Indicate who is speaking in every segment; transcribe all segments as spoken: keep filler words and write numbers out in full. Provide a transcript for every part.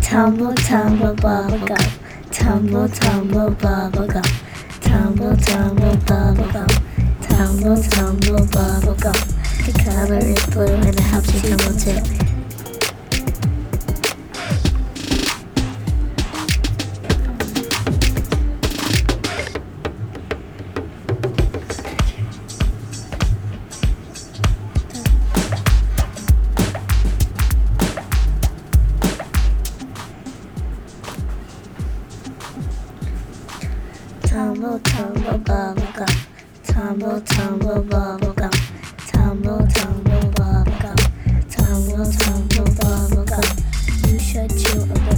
Speaker 1: Tumble, tumble, bubble gum. Tumble, tumble, bubble gum. Tumble, tumble, bubble gum. Tumble, tumble, bubble gum. The color is blue and it helps you tumble too. Tumble, tumble, bubble gum. Tumble, tumble, bubble gum. Tumble, tumble, bubble gum. Tumble, tumble, bubble gum. You should chew a bit.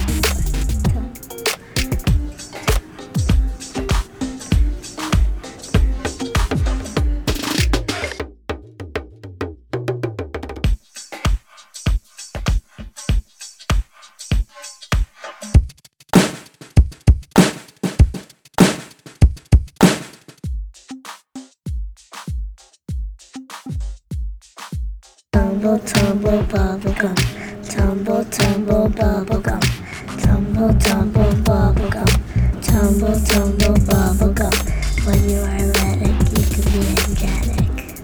Speaker 1: Tumble, tumble, bubble gum. Tumble, tumble, bubble gum. Tumble, tumble, bubble gum. Tumble, tumble, bubble gum. When you are athletic, you can be energetic.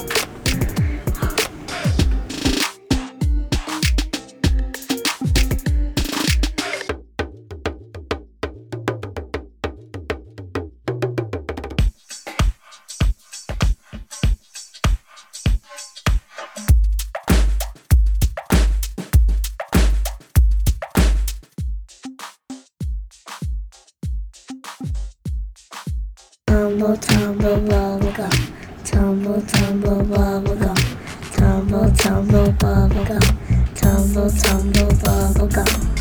Speaker 1: Tumble, tumble, bubble gum. Tumble, tumble, bubble gum. Tumble, tumble, bubble gum. Tumble, tumble, bubble gum.